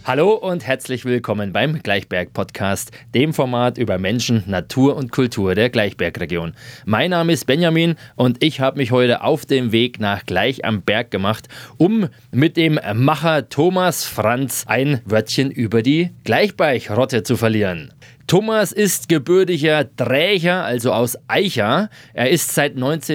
Hallo und herzlich willkommen beim Gleichberg-Podcast, dem Format über Menschen, Natur und Kultur der Gleichbergregion. Mein Name ist Benjamin und ich habe mich heute auf den Weg nach Gleich am Berg gemacht, um mit dem Macher Thomas Franz ein Wörtchen über die Gleichbergrotte zu verlieren. Thomas ist gebürtiger Drächer, also aus Aicha. Er ist seit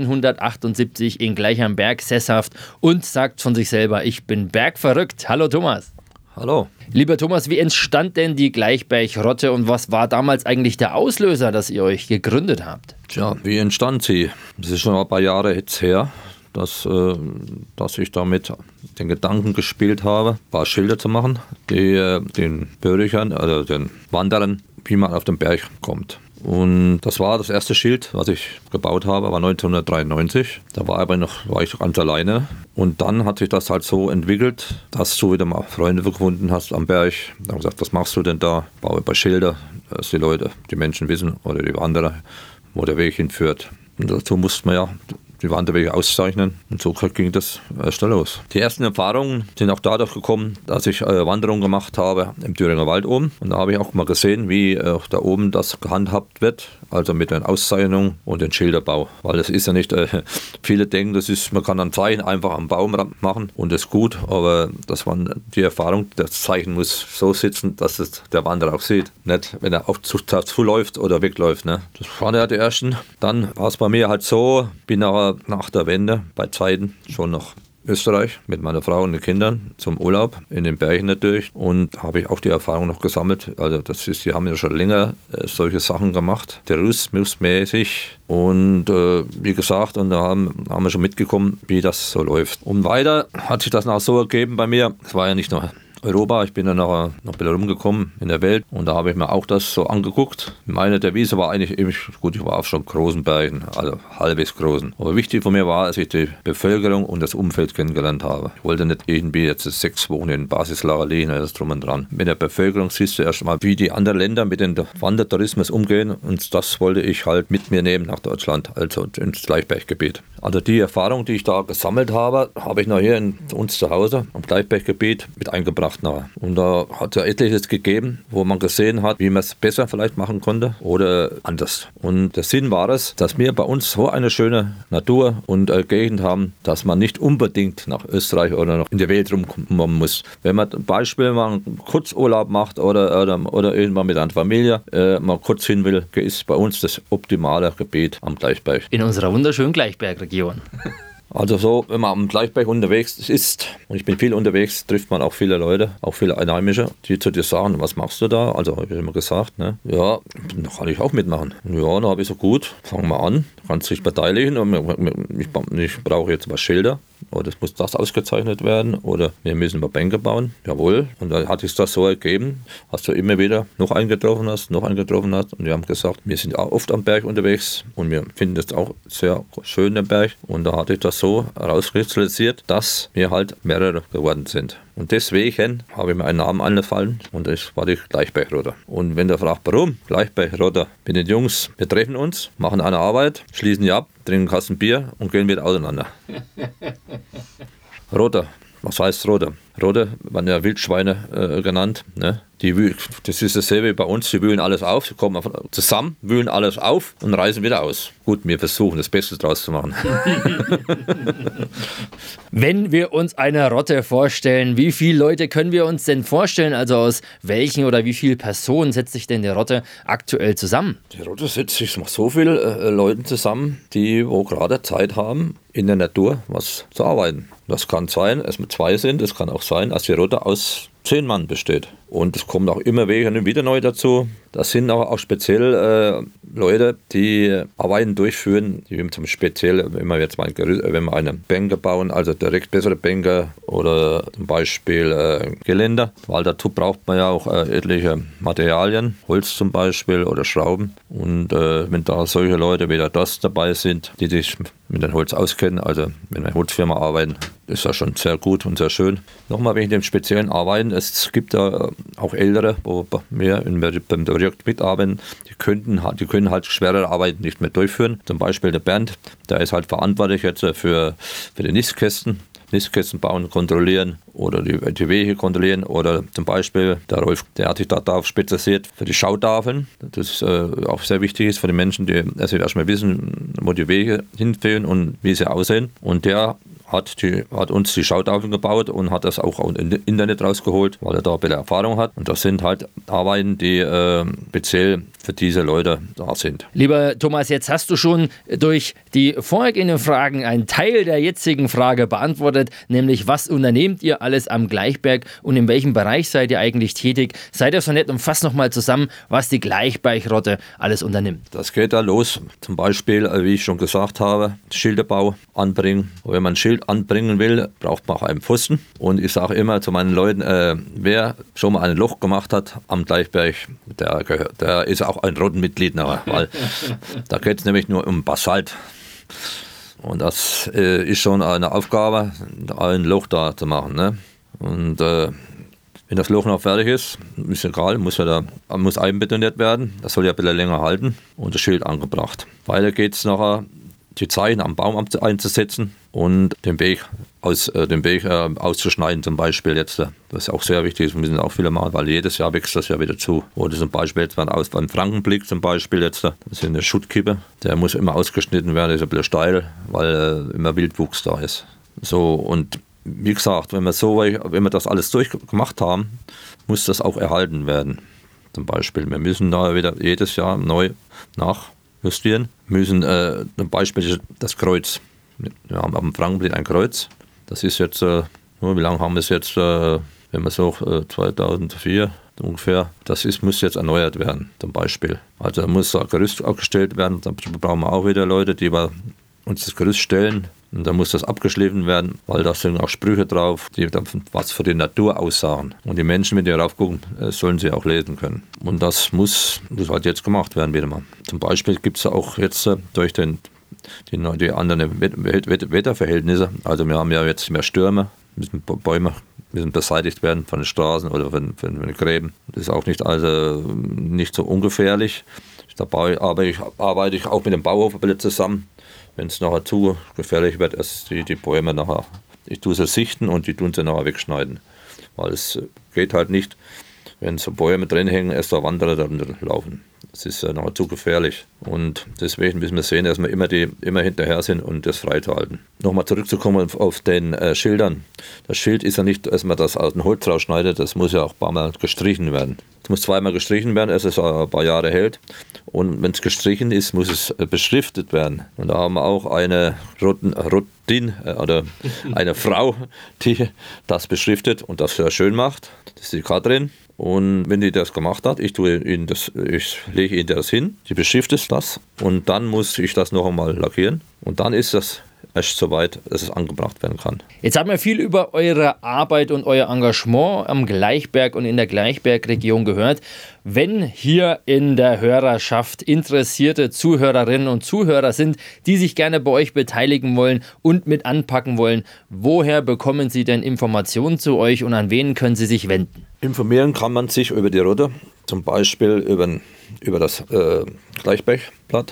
1978 in Gleich am Berg sesshaft und sagt von sich selber, ich bin bergverrückt. Hallo Thomas. Hallo. Lieber Thomas, wie entstand denn die Gleichbergrotte und was war damals eigentlich der Auslöser, dass ihr euch gegründet habt? Tja, wie entstand sie? Das ist schon ein paar Jahre jetzt her, dass ich damit den Gedanken gespielt habe, ein paar Schilder zu machen, die den Bürgern, also den Wanderern, wie man auf den Berg kommt. Und das war das erste Schild, was ich gebaut habe, war 1993. Da war ich ganz alleine. Und dann hat sich das halt so entwickelt, dass du wieder mal Freunde gefunden hast am Berg. Da haben gesagt, was machst du denn da? Baue ein paar Schilder, dass die Menschen wissen oder die Wanderer, wo der Weg hinführt. Und dazu musste man ja die Wanderwege auszeichnen und so ging das erst los. Die ersten Erfahrungen sind auch dadurch gekommen, dass ich Wanderungen gemacht habe im Thüringer Wald oben. Und da habe ich auch mal gesehen, wie da oben das gehandhabt wird, also mit der Auszeichnung und dem Schilderbau. Weil das ist ja nicht, viele denken, man kann ein Zeichen einfach am Baumrand machen und das ist gut, aber das war die Erfahrung, das Zeichen muss so sitzen, dass es der Wanderer auch sieht. Nicht, wenn er auch zu läuft oder wegläuft. Ne? Das waren ja die ersten. Dann war es bei mir halt so, bin nach der Wende bei Zeiten schon nach Österreich mit meiner Frau und den Kindern zum Urlaub in den Bergen natürlich und habe ich auch die Erfahrung noch gesammelt. Also die haben ja schon länger solche Sachen gemacht, tourismusmäßig und wie gesagt, und da haben wir schon mitgekommen, wie das so läuft. Und weiter hat sich das noch so ergeben bei mir, es war ja nicht nur Europa, ich bin dann noch ein bisschen rumgekommen in der Welt und da habe ich mir auch das so angeguckt. Meine Devise war eigentlich, gut, ich war auf schon großen Bergen, also halbwegs großen. Aber wichtig für mich war, dass ich die Bevölkerung und das Umfeld kennengelernt habe. Ich wollte nicht irgendwie jetzt 6 Wochen in Basislager liegen, das drum und dran. Mit der Bevölkerung siehst du erst mal, wie die anderen Länder mit dem Wandertourismus umgehen und das wollte ich halt mit mir nehmen nach Deutschland, also ins Gleichberggebiet. Also die Erfahrung, die ich da gesammelt habe, habe ich nachher in uns zu Hause am Gleichberggebiet mit eingebracht. Und da hat es ja etliches gegeben, wo man gesehen hat, wie man es besser vielleicht machen konnte oder anders. Und der Sinn war es, dass wir bei uns so eine schöne Natur und Gegend haben, dass man nicht unbedingt nach Österreich oder noch in der Welt rumkommen muss. Wenn man zum Beispiel mal einen Kurzurlaub macht oder irgendwann mit einer Familie mal kurz hin will, ist bei uns das optimale Gebiet am Gleichberg. In unserer wunderschönen Gleichbergregion. Also so, wenn man am Gleichberg unterwegs ist, und ich bin viel unterwegs, trifft man auch viele Leute, auch viele Einheimische, die zu dir sagen, was machst du da? Also habe ich immer gesagt, ne? Ja, da kann ich auch mitmachen. Ja, da habe ich so, gut, fang mal an, kannst dich beteiligen. Ich brauche jetzt mal Schilder. Oder es muss das ausgezeichnet werden oder wir müssen mal Bänke bauen. Jawohl. Und dann hat sich das so ergeben, dass du immer wieder noch einen getroffen hast. Und wir haben gesagt, wir sind auch oft am Berg unterwegs und wir finden das auch sehr schön, den Berg. Und da hatte ich das so herauskristallisiert, dass wir halt mehrere geworden sind. Und deswegen habe ich mir einen Namen eingefallen und das war die Gleichbergrotte. Und wenn der fragt, warum Gleichbergrotte? Mit den Jungs, wir treffen uns, machen eine Arbeit, schließen die ab, trinken einen Kasten Bier und gehen wieder auseinander. Rotte. Was heißt Rotte? Rotte werden ja Wildschweine genannt. Ne? Das ist dasselbe wie bei uns, die wühlen alles auf, sie kommen zusammen, wühlen alles auf und reisen wieder aus. Gut, wir versuchen das Beste draus zu machen. Wenn wir uns eine Rotte vorstellen, wie viele Leute können wir uns denn vorstellen? Also aus welchen oder wie vielen Personen setzt sich denn die Rotte aktuell zusammen? Die Rotte setzt sich mit so vielen Leuten zusammen, die wo gerade Zeit haben, in der Natur was zu arbeiten. Das kann sein, dass wir 2 sind, es kann auch sein, dass die Rotte aus 10 Mann besteht. Und es kommt auch immer wieder neu dazu. Das sind auch speziell Leute, die Arbeiten durchführen, die zum speziell, wenn wir eine Bänke bauen, also direkt bessere Bänke oder zum Beispiel Geländer, weil dazu braucht man ja auch etliche Materialien, Holz zum Beispiel oder Schrauben. Und wenn da solche Leute wieder das dabei sind, die sich mit dem Holz auskennen, also wenn wir in einer Holzfirma arbeiten, ist das schon sehr gut und sehr schön. Nochmal wegen dem speziellen Arbeiten, es gibt da auch Ältere, wo wir beim Projekt mitarbeiten, die können halt schwerere Arbeiten nicht mehr durchführen. Zum Beispiel der Bernd, der ist halt verantwortlich jetzt für die Nistkästen Nistkästen bauen, kontrollieren oder die Wege kontrollieren. Oder zum Beispiel der Rolf, der hat sich darauf spezialisiert für die Schautafeln. Das auch sehr wichtig ist für die Menschen, die erstmal wissen, wo die Wege hinführen und wie sie aussehen. Und der hat uns die Schautafeln gebaut und hat das auch im Internet rausgeholt, weil er da ein bisschen Erfahrung hat. Und das sind halt Arbeiten, die speziell für diese Leute da sind. Lieber Thomas, jetzt hast du schon durch die vorhergehenden Fragen einen Teil der jetzigen Frage beantwortet, nämlich was unternehmt ihr alles am Gleichberg und in welchem Bereich seid ihr eigentlich tätig? Seid ihr so nett und fasst nochmal zusammen, was die Gleichbergrotte alles unternimmt. Das geht da los. Zum Beispiel, wie ich schon gesagt habe, Schilderbau anbringen. Wenn man ein Schild anbringen will, braucht man auch einen Pfosten. Und ich sage immer zu meinen Leuten, wer schon mal ein Loch gemacht hat am Gleichberg, der ist auch ein Rottenmitglied nachher, weil da geht es nämlich nur um Basalt. Und das ist schon eine Aufgabe, ein Loch da zu machen. Ne? Und wenn das Loch noch fertig ist egal, muss einbetoniert werden. Das soll ja ein bisschen länger halten und das Schild angebracht. Weiter geht es nachher, die Zeichen am Baum einzusetzen und den Weg auszuschneiden zum Beispiel jetzt. Das ist auch sehr wichtig, das müssen auch viele machen, weil jedes Jahr wächst das ja wieder zu. Oder zum Beispiel jetzt beim Frankenblick zum Beispiel jetzt, das ist eine Schuttkippe, der muss immer ausgeschnitten werden, ist ein bisschen steil, weil immer Wildwuchs da ist. So, und wie gesagt, wenn wir das alles durchgemacht haben, muss das auch erhalten werden. Zum Beispiel, wir müssen da wieder jedes Jahr neu nachjustieren, müssen zum Beispiel das Kreuz. Wir haben am Frankenblick ein Kreuz. Das ist jetzt, wie lange haben wir es jetzt, wenn man so 2004 ungefähr, muss jetzt erneuert werden, zum Beispiel. Also da muss ein Gerüst aufgestellt werden, da brauchen wir auch wieder Leute, die uns das Gerüst stellen. Und da muss das abgeschliffen werden, weil da sind auch Sprüche drauf, die was für die Natur aussagen. Und die Menschen, wenn die darauf gucken, sollen sie auch lesen können. Und das muss halt jetzt gemacht werden wieder mal. Zum Beispiel gibt es auch jetzt durch die anderen Wetterverhältnisse, also wir haben ja jetzt mehr Stürme, Bäume müssen beseitigt werden von den Straßen oder von den Gräben. Das ist auch nicht so ungefährlich. Dabei arbeite ich auch mit dem Bauhof zusammen. Wenn es nachher zu gefährlich wird, die Bäume nachher, ich tue sie sichten und die tun sie nachher wegschneiden. Weil es geht halt nicht, wenn so Bäume drin hängen, erst da Wanderer darunter laufen. Das ist nachher zu gefährlich. Und deswegen müssen wir sehen, dass wir immer hinterher sind und das freihalten. Nochmal zurückzukommen auf den Schildern. Das Schild ist ja nicht, dass man das aus dem Holz rausschneidet, das muss ja auch ein paar Mal gestrichen werden. Es muss zweimal gestrichen werden, dass es ein paar Jahre hält. Und wenn es gestrichen ist, muss es beschriftet werden. Und da haben wir auch eine Rottin oder eine Frau, die das beschriftet und das sehr schön macht. Das ist die Katrin. Und wenn die das gemacht hat, ich lege ihnen das hin, die beschriftet das und dann muss ich das noch einmal lackieren und dann ist das erst so weit, dass es angebracht werden kann. Jetzt haben wir viel über eure Arbeit und euer Engagement am Gleichberg und in der Gleichbergregion gehört. Wenn hier in der Hörerschaft interessierte Zuhörerinnen und Zuhörer sind, die sich gerne bei euch beteiligen wollen und mit anpacken wollen, woher bekommen sie denn Informationen zu euch und an wen können sie sich wenden? Informieren kann man sich über die Rotte, zum Beispiel über das Gleichbergblatt.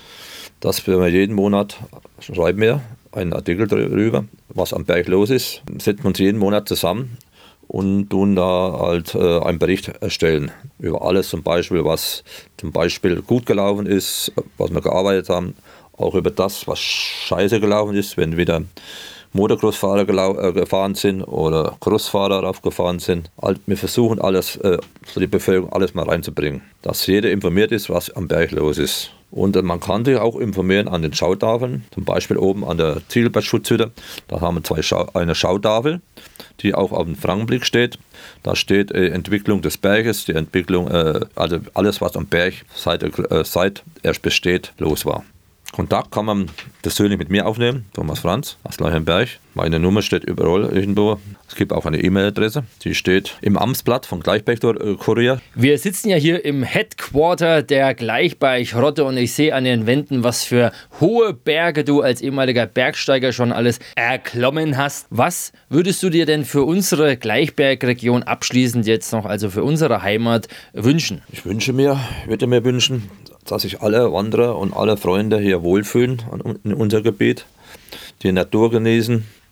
Das wir jeden Monat schreiben wir einen Artikel darüber, was am Berg los ist. Setzen wir uns jeden Monat zusammen und tun da halt einen Bericht erstellen über alles, zum Beispiel, was zum Beispiel gut gelaufen ist, was wir gearbeitet haben, auch über das, was scheiße gelaufen ist, wenn wieder Motocross-Fahrer gefahren sind oder Crossfahrer raufgefahren sind. Wir versuchen alles für die Bevölkerung alles mal reinzubringen, dass jeder informiert ist, was am Berg los ist. Und man kann sich auch informieren an den Schautafeln, zum Beispiel oben an der Ziegelbergschutzhütte. Da haben wir eine Schautafel, die auch auf dem Frankenblick steht. Da steht Entwicklung des Berges, die Entwicklung, also alles, was am Berg seit er besteht, los war. Kontakt kann man persönlich mit mir aufnehmen, Thomas Franz aus Gleichenberg. Meine Nummer steht überall irgendwo. Es gibt auch eine E-Mail-Adresse, die steht im Amtsblatt von Gleichberg Kurier. Wir sitzen ja hier im Headquarter der Gleichberg-Rotte und ich sehe an den Wänden, was für hohe Berge du als ehemaliger Bergsteiger schon alles erklommen hast. Was würdest du dir denn für unsere Gleichbergregion abschließend jetzt noch, also für unsere Heimat, wünschen? Ich würde mir wünschen, dass sich alle Wanderer und alle Freunde hier wohlfühlen in unser Gebiet, die Natur genießen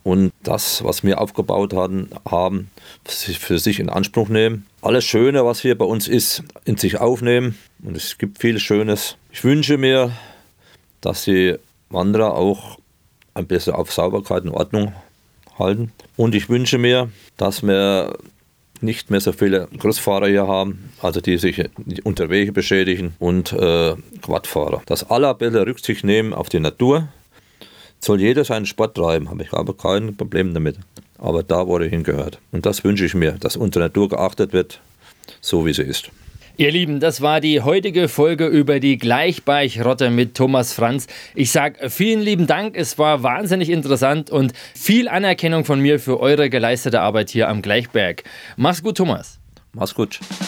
und das, was wir aufgebaut haben, für sich in Anspruch nehmen. Alles Schöne, was hier bei uns ist, in sich aufnehmen. Und es gibt viel Schönes. Ich wünsche mir, dass die Wanderer auch ein bisschen auf Sauberkeit und Ordnung halten. Und ich wünsche mir, dass wir nicht mehr so viele Großfahrer hier haben, also die sich unter Wege beschädigen und Quadfahrer. Dass alle ein bisschen Rücksicht nehmen auf die Natur. Soll jeder seinen Sport treiben, habe ich aber kein Problem damit. Aber da, wo er hingehört. Und das wünsche ich mir, dass unsere Natur geachtet wird, so wie sie ist. Ihr Lieben, das war die heutige Folge über die Gleichbergrotte mit Thomas Franz. Ich sage vielen lieben Dank, es war wahnsinnig interessant und viel Anerkennung von mir für eure geleistete Arbeit hier am Gleichberg. Mach's gut, Thomas. Mach's gut.